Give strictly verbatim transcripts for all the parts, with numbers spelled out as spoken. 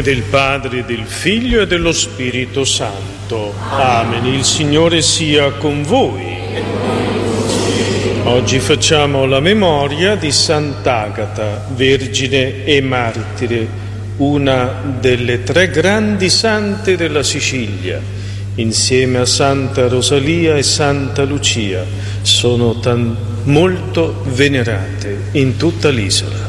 del Padre, del Figlio e dello Spirito Santo. Amen. Il Signore sia con voi. Oggi facciamo la memoria di Sant'Agata, vergine e martire, una delle tre grandi sante della Sicilia, insieme a Santa Rosalia e Santa Lucia. Sono tan- molto venerate in tutta l'isola.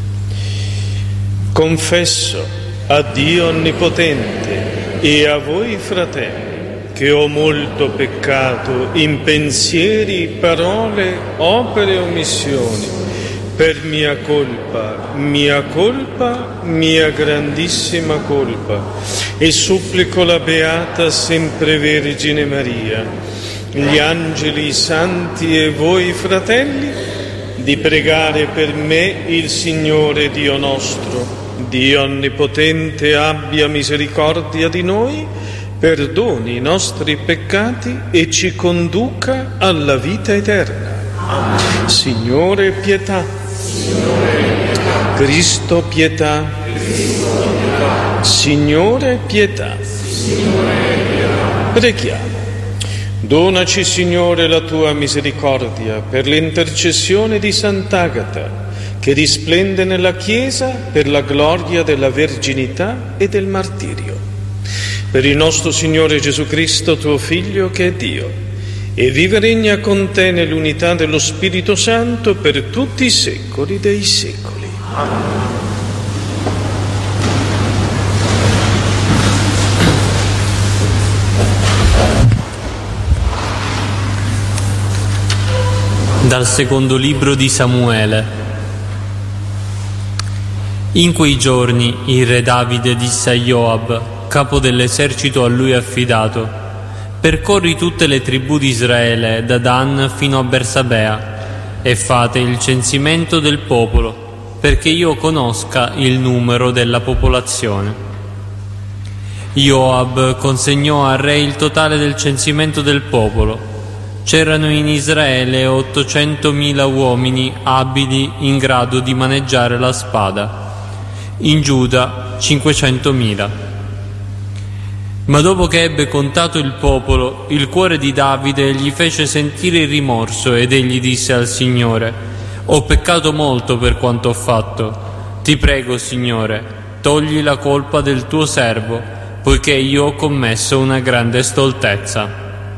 Confesso a Dio Onnipotente e a voi fratelli che ho molto peccato in pensieri, parole, opere e omissioni, per mia colpa, mia colpa, mia grandissima colpa, e supplico la Beata Sempre Vergine Maria, gli angeli, i santi e voi fratelli, di pregare per me il Signore Dio nostro. Dio Onnipotente abbia misericordia di noi, perdoni i nostri peccati e ci conduca alla vita eterna. Amen. Signore, pietà. Signore, pietà. Cristo, pietà. Cristo, pietà. Signore, pietà. Signore, pietà. Preghiamo. Donaci, Signore, la tua misericordia per l'intercessione di Sant'Agata, che risplende nella Chiesa per la gloria della verginità e del martirio. Per il nostro Signore Gesù Cristo, tuo Figlio, che è Dio, e vive e regna con te nell'unità dello Spirito Santo per tutti i secoli dei secoli. Amen. Dal secondo libro di Samuele. In quei giorni il re Davide disse a Joab, capo dell'esercito a lui affidato: percorri tutte le tribù di Israele, da Dan fino a Bersabea, e fate il censimento del popolo, perché io conosca il numero della popolazione. Joab consegnò al re il totale del censimento del popolo. C'erano in Israele ottocentomila uomini abili in grado di maneggiare la spada, in Giuda cinquecentomila. Ma dopo che ebbe contato il popolo, il cuore di Davide gli fece sentire il rimorso ed egli disse al Signore: ho peccato molto per quanto ho fatto. Ti prego, Signore, togli la colpa del tuo servo, poiché io ho commesso una grande stoltezza.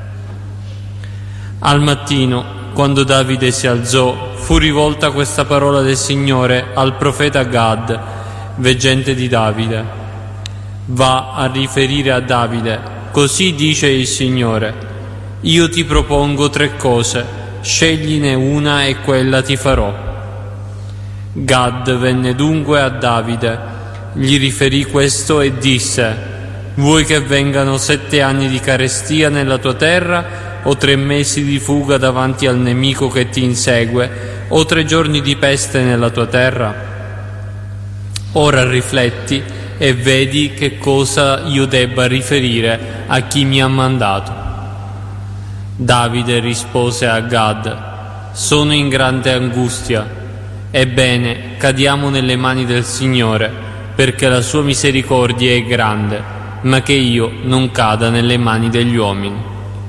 Al mattino, quando Davide si alzò, fu rivolta questa parola del Signore al profeta Gad, veggente di Davide: va a riferire a Davide, così dice il Signore: io ti propongo tre cose, scegline una e quella ti farò. Gad venne dunque a Davide, gli riferì questo e disse: vuoi che vengano sette anni di carestia nella tua terra, o tre mesi di fuga davanti al nemico che ti insegue, o tre giorni di peste nella tua terra? Ora rifletti e vedi che cosa io debba riferire a chi mi ha mandato. Davide rispose a Gad: sono in grande angustia. Ebbene, cadiamo nelle mani del Signore, perché la sua misericordia è grande, ma che io non cada nelle mani degli uomini.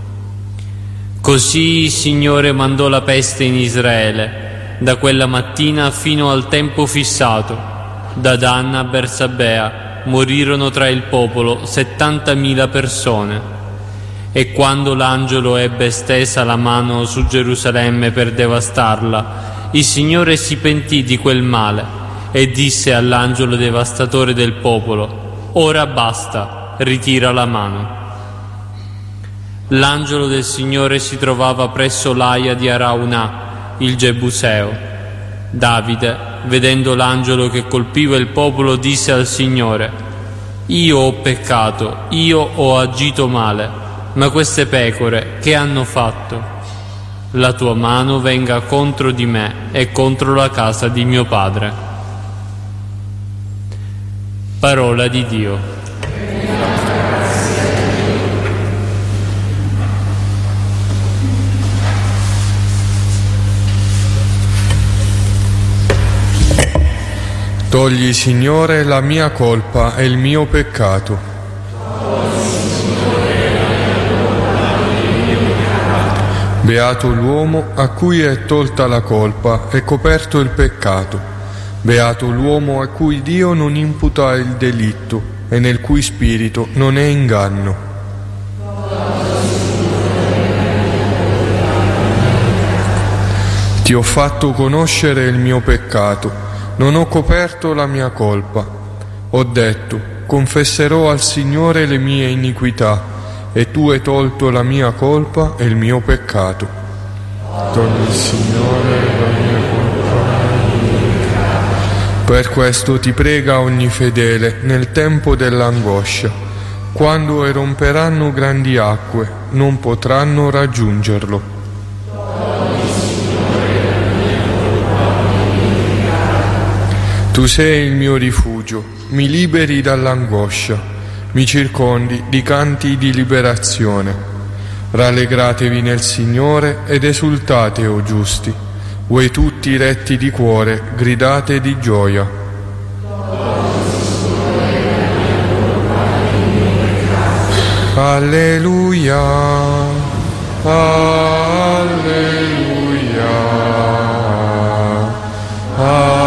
Così il Signore mandò la peste in Israele, da quella mattina fino al tempo fissato. Da Dan a Bersabea morirono tra il popolo settantamila persone. E quando l'angelo ebbe stesa la mano su Gerusalemme per devastarla, il Signore si pentì di quel male e disse all'angelo devastatore del popolo: ora basta, ritira la mano. L'angelo del Signore si trovava presso l'Aia di Araunah, il Gebuseo. Davide, vedendo l'angelo che colpiva il popolo, disse al Signore: io ho peccato, io ho agito male, ma queste pecore che hanno fatto? La tua mano venga contro di me e contro la casa di mio padre. Parola di Dio. Togli, Signore, la mia colpa e il mio peccato. Beato l'uomo a cui è tolta la colpa e coperto il peccato. Beato l'uomo a cui Dio non imputa il delitto e nel cui spirito non è inganno. Ti ho fatto conoscere il mio peccato. Non ho coperto la mia colpa. Ho detto, confesserò al Signore le mie iniquità, e tu hai tolto la mia colpa e il mio peccato. Togli, Signore, la mia colpa. Per questo ti prega ogni fedele nel tempo dell'angoscia. Quando eromperanno grandi acque, non potranno raggiungerlo. Tu sei il mio rifugio, mi liberi dall'angoscia, mi circondi di canti di liberazione. Rallegratevi nel Signore ed esultate, o giusti, voi tutti retti di cuore, gridate di gioia. Alleluia, alleluia, alleluia.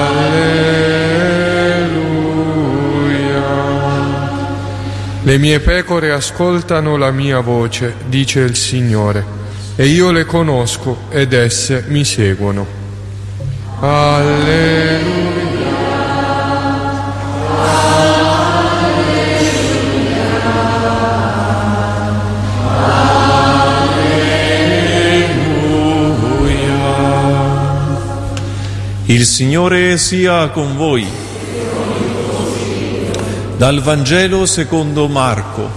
Le mie pecore ascoltano la mia voce, dice il Signore, e io le conosco ed esse mi seguono. Alleluia. Il Signore sia con voi. Dal Vangelo secondo Marco.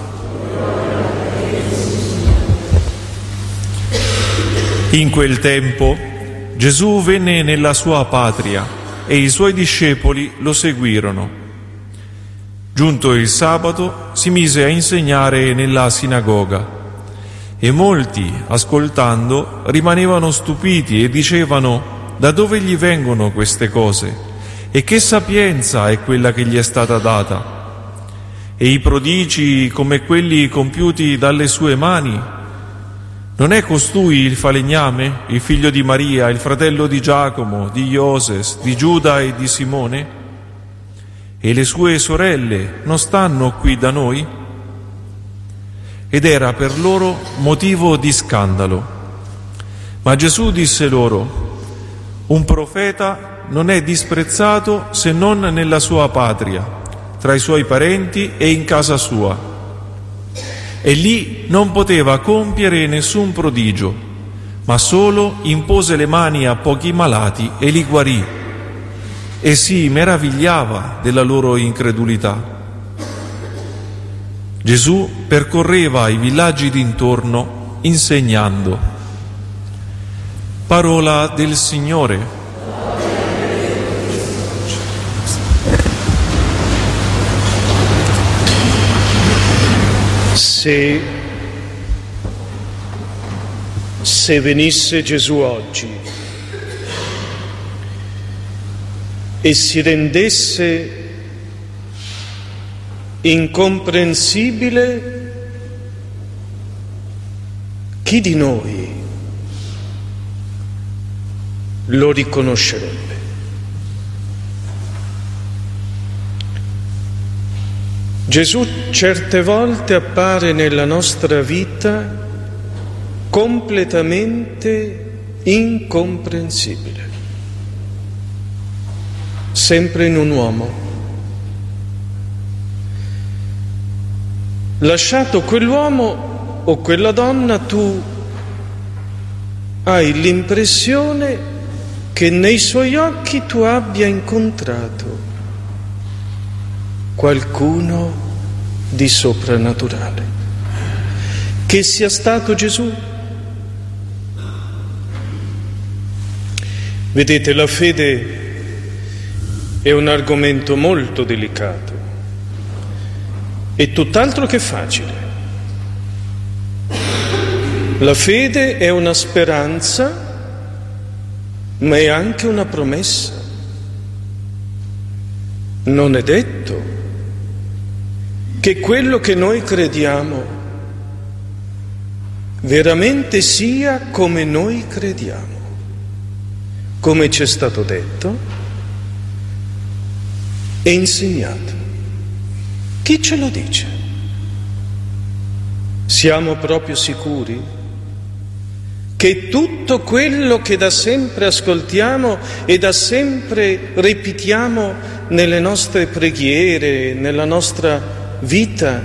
In quel tempo Gesù venne nella sua patria e i suoi discepoli lo seguirono. Giunto il sabato si mise a insegnare nella sinagoga e molti, ascoltando, rimanevano stupiti e dicevano: da dove gli vengono queste cose? E che sapienza è quella che gli è stata data? E i prodigi come quelli compiuti dalle sue mani? Non è costui il falegname, il figlio di Maria, il fratello di Giacomo, di Ioses, di Giuda e di Simone? E le sue sorelle non stanno qui da noi? Ed era per loro motivo di scandalo. Ma Gesù disse loro: un profeta non è disprezzato se non nella sua patria, tra i suoi parenti e in casa sua. E lì non poteva compiere nessun prodigio, ma solo impose le mani a pochi malati e li guarì, e si meravigliava della loro incredulità. Gesù percorreva i villaggi d'intorno insegnando. Parola del Signore. Se, se venisse Gesù oggi e si rendesse incomprensibile, chi di noi lo riconoscerebbe? Gesù certe volte appare nella nostra vita completamente incomprensibile, sempre in un uomo. Lasciato quell'uomo o quella donna, tu hai l'impressione che nei suoi occhi tu abbia incontrato qualcuno di soprannaturale. Che sia stato Gesù. Vedete, la fede è un argomento molto delicato e tutt'altro che facile. La fede è una speranza, ma è anche una promessa. non è detto che quello che noi crediamo veramente sia come noi crediamo, come ci è stato detto e insegnato. Chi ce lo dice? Siamo proprio sicuri che tutto quello che da sempre ascoltiamo e da sempre ripetiamo nelle nostre preghiere, nella nostra vita,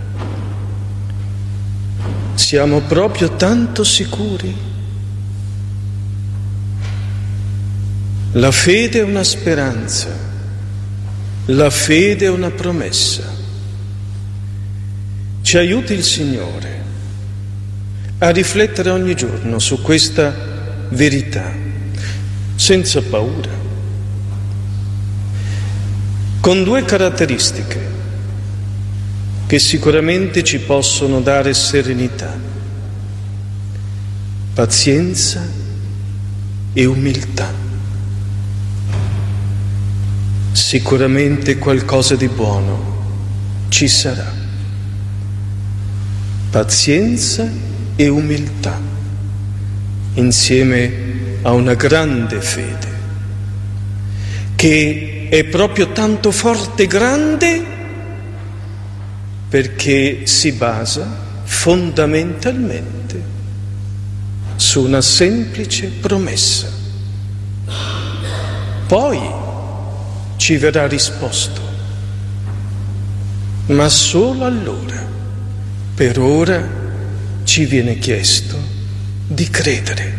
siamo proprio tanto sicuri? La fede è una speranza, la fede è una promessa. Ci aiuti il Signore a riflettere ogni giorno su questa verità, senza paura, con due caratteristiche che sicuramente ci possono dare serenità: pazienza e umiltà. Sicuramente qualcosa di buono ci sarà. Pazienza e umiltà, insieme a una grande fede, che è proprio tanto forte e grande perché si basa fondamentalmente su una semplice promessa. Poi ci verrà risposto, ma solo allora. Per ora ci viene chiesto di credere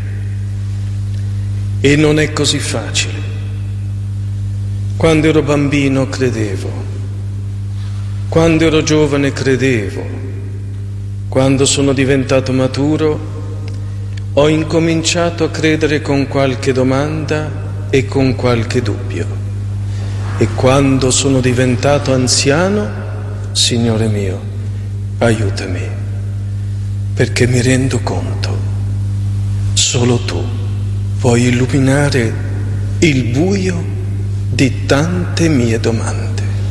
e non è così facile. Quando ero bambino credevo, quando ero giovane credevo, quando sono diventato maturo ho incominciato a credere con qualche domanda e con qualche dubbio, e quando sono diventato anziano, Signore mio, aiutami, perché mi rendo conto, solo tu puoi illuminare il buio di tante mie domande.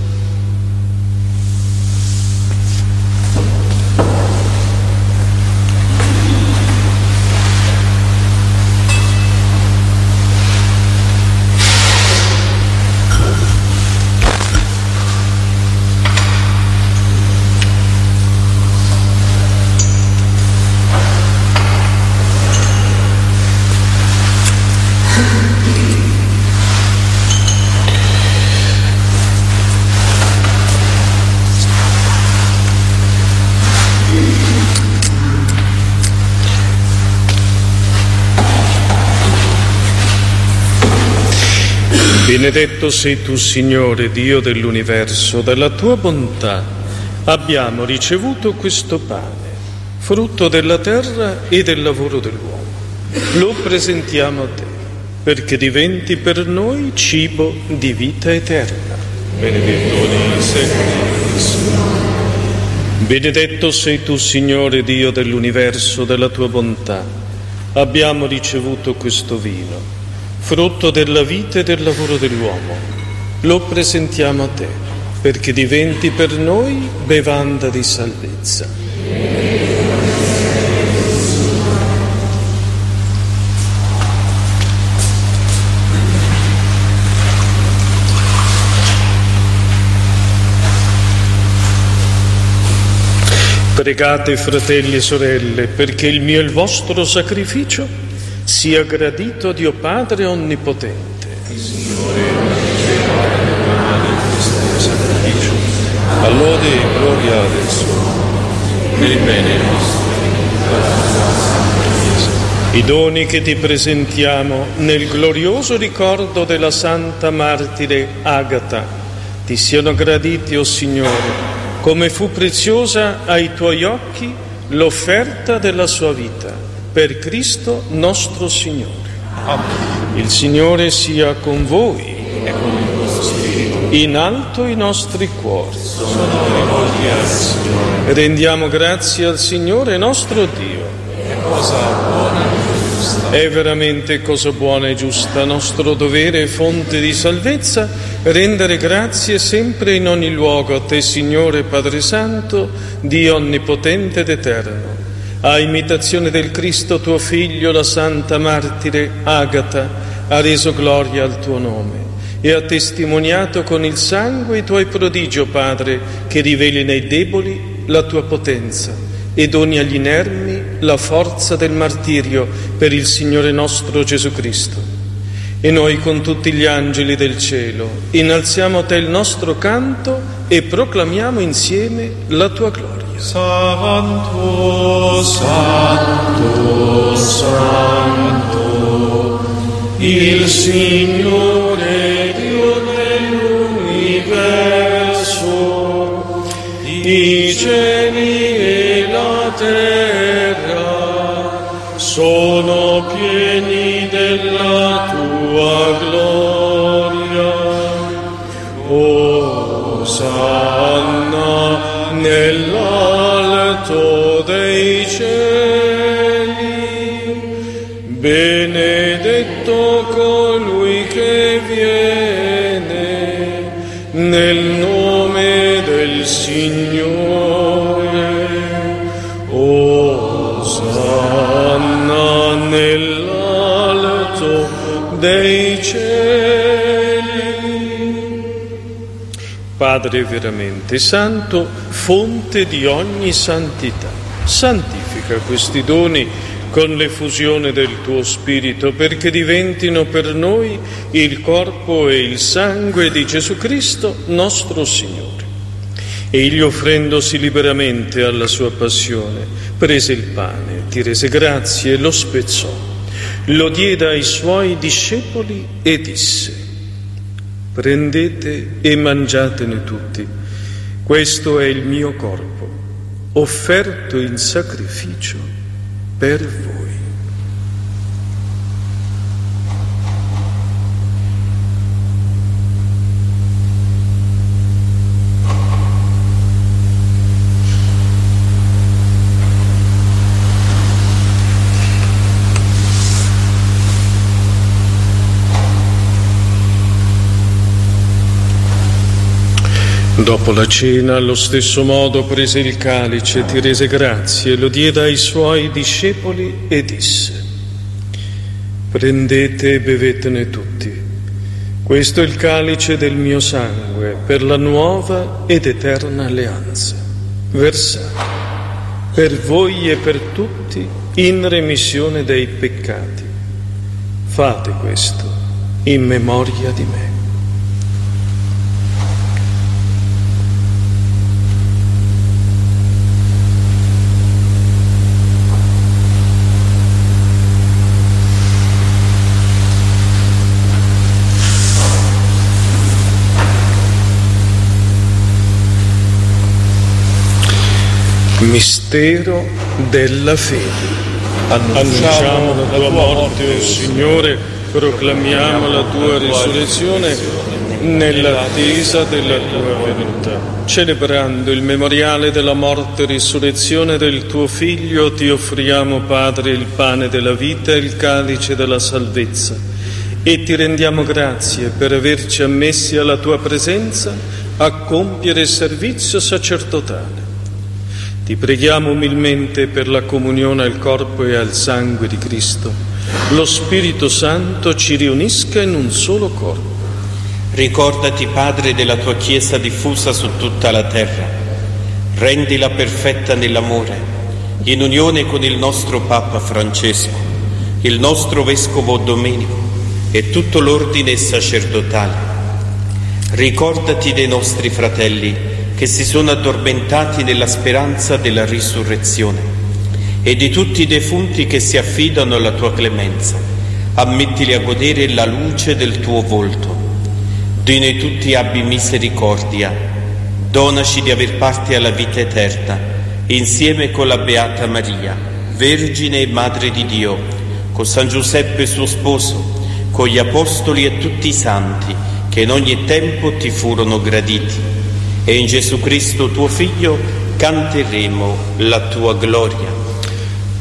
Benedetto sei tu, Signore, Dio dell'universo, dalla tua bontà abbiamo ricevuto questo pane, frutto della terra e del lavoro dell'uomo. Lo presentiamo a te, perché diventi per noi cibo di vita eterna. Benedetto nei secoli. Benedetto sei tu, Signore, Dio dell'universo, dalla tua bontà abbiamo ricevuto questo vino, frutto della vita e del lavoro dell'uomo. Lo presentiamo a te, perché diventi per noi bevanda di salvezza. Pregate, fratelli e sorelle, perché il mio e il vostro sacrificio sia gradito a Dio Padre Onnipotente. Signore, questo sacrificio, a lode e gloria adesso, per il bene nostro. I doni che ti presentiamo nel glorioso ricordo della Santa Martire Agata ti siano graditi, o Signore, come fu preziosa ai tuoi occhi l'offerta della sua vita. Per Cristo nostro Signore. Amen. Il Signore sia con voi e con il vostro spirito. In alto i nostri cuori. Sono rivolti al Signore. Rendiamo grazie al Signore nostro Dio. È cosa buona È veramente cosa buona e giusta, nostro dovere e fonte di salvezza, rendere grazie sempre in ogni luogo a Te, Signore Padre Santo, Dio onnipotente ed eterno. A imitazione del Cristo, tuo Figlio, la Santa Martire Agata ha reso gloria al tuo nome e ha testimoniato con il sangue i tuoi prodigi, o Padre, che riveli nei deboli la tua potenza e doni agli inermi la forza del martirio per il Signore nostro Gesù Cristo. E noi con tutti gli angeli del cielo innalziamo a Te il nostro canto e proclamiamo insieme la tua gloria. Santo, Santo, Santo, il Signore Dio dell'universo, i cieli e la terra sono pieni della tua gloria. Osanna nell'alto dei cieli, benedetto colui che viene nel nome del Signore. Osanna nell'alto dei cieli. Padre veramente santo, fonte di ogni santità, santifica questi doni con l'effusione del tuo Spirito, perché diventino per noi il corpo e il sangue di Gesù Cristo, nostro Signore. Egli, offrendosi liberamente alla sua passione, prese il pane, ti rese grazie e lo spezzò, lo diede ai suoi discepoli e disse: prendete e mangiatene tutti, questo è il mio corpo, offerto in sacrificio per voi. Dopo la cena, allo stesso modo, prese il calice, ti rese grazie, lo diede ai suoi discepoli e disse: prendete e bevetene tutti. Questo è il calice del mio sangue per la nuova ed eterna alleanza, versato per voi e per tutti in remissione dei peccati. Fate questo in memoria di me. Mistero della fede. Annunciamo la tua morte, o Signore, proclamiamo la tua risurrezione nell'attesa della tua venuta. Celebrando il memoriale della morte e risurrezione del tuo Figlio, ti offriamo, Padre, il pane della vita e il calice della salvezza, e ti rendiamo grazie per averci ammessi alla tua presenza a compiere il servizio sacerdotale. Ti preghiamo umilmente per la comunione al corpo e al sangue di Cristo. Lo Spirito Santo ci riunisca in un solo corpo. Ricordati, Padre, della tua Chiesa diffusa su tutta la terra. Rendila perfetta nell'amore, in unione con il nostro Papa Francesco, il nostro Vescovo Domenico e tutto l'ordine sacerdotale. Ricordati dei nostri fratelli che si sono addormentati nella speranza della risurrezione, e di tutti i defunti che si affidano alla tua clemenza. Ammettili a godere la luce del tuo volto. Di noi tutti abbi misericordia. Donaci di aver parte alla vita eterna, insieme con la Beata Maria, Vergine e Madre di Dio, con San Giuseppe suo sposo, con gli Apostoli e tutti i santi che in ogni tempo ti furono graditi. E in Gesù Cristo tuo Figlio canteremo la tua gloria.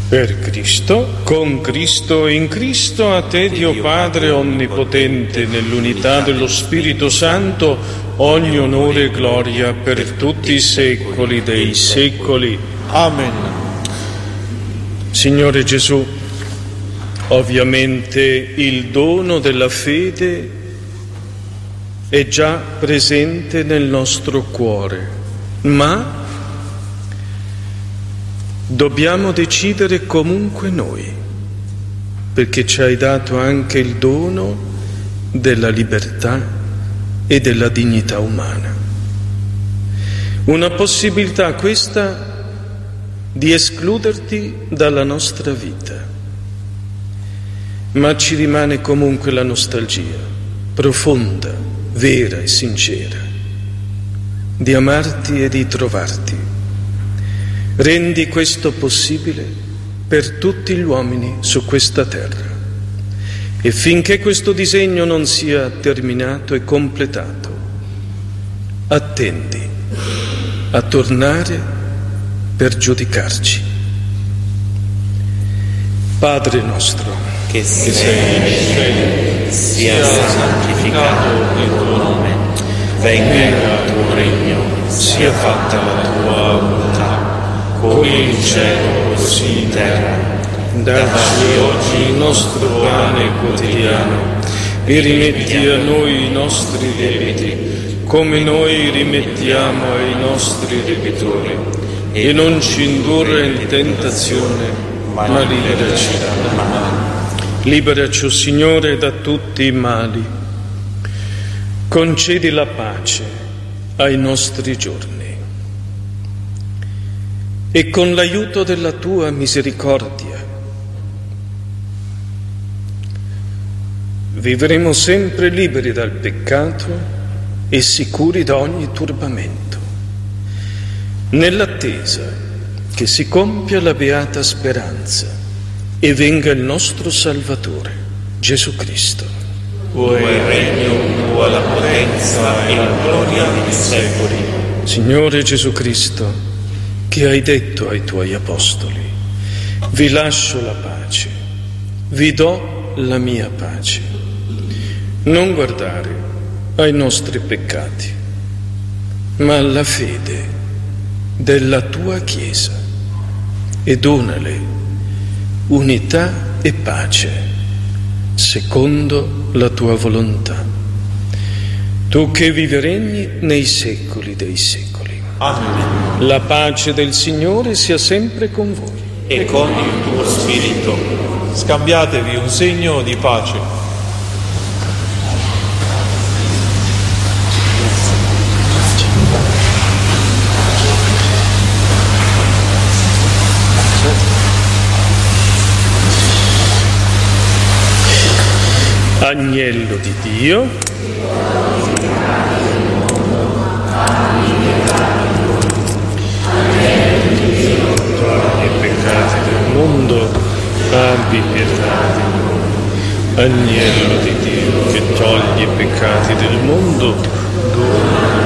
Per Cristo, con Cristo e in Cristo, a te Dio Padre Onnipotente, nell'unità dello Spirito Santo, ogni onore e gloria per tutti i secoli dei secoli. Amen. Signore Gesù, ovviamente il dono della fede è già presente nel nostro cuore, ma dobbiamo decidere comunque noi, perché ci hai dato anche il dono della libertà e della dignità umana. Una possibilità questa di escluderti dalla nostra vita, ma ci rimane comunque la nostalgia profonda, vera e sincera di amarti e di trovarti. Rendi questo possibile per tutti gli uomini su questa terra, e finché questo disegno non sia terminato e completato, attendi a tornare per giudicarci. Padre nostro, che sei nei cieli, sia santificato il tuo nome, venga il tuo regno, sia fatta la tua volontà, come in cielo così in terra. Dacci oggi il nostro pane quotidiano e rimetti a noi i nostri debiti, come noi rimettiamo ai nostri debitori, e non ci indurre in tentazione, ma liberaci dal male. Liberaci, o Signore, da tutti i mali. Concedi la pace ai nostri giorni, e con l'aiuto della tua misericordia vivremo sempre liberi dal peccato e sicuri da ogni turbamento, nell'attesa che si compia la beata speranza e venga il nostro Salvatore, Gesù Cristo. Tuo è il regno, tua la potenza e la gloria nei secoli. Signore Gesù Cristo, che hai detto ai tuoi apostoli: vi lascio la pace, vi do la mia pace. Non guardare ai nostri peccati, ma alla fede della tua Chiesa, e donale unità e pace secondo la tua volontà. Tu che vivi e regni nei secoli dei secoli. Amen. La pace del Signore sia sempre con voi. E con il tuo spirito. Scambiatevi un segno di pace. Agnello di Dio, mondo, abbi pietà di noi. Agnello di Dio, che togli i peccati del mondo, dona.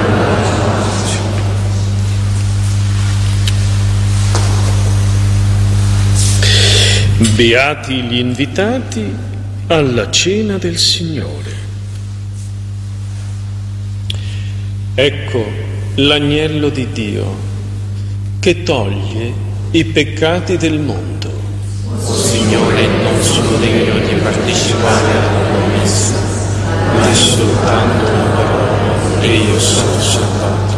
Beati gli invitati alla cena del Signore. Ecco l'agnello di Dio che toglie i peccati del mondo. Signore, non sono degno di partecipare alla tua messa, ma soltanto una parola e io sono salvato.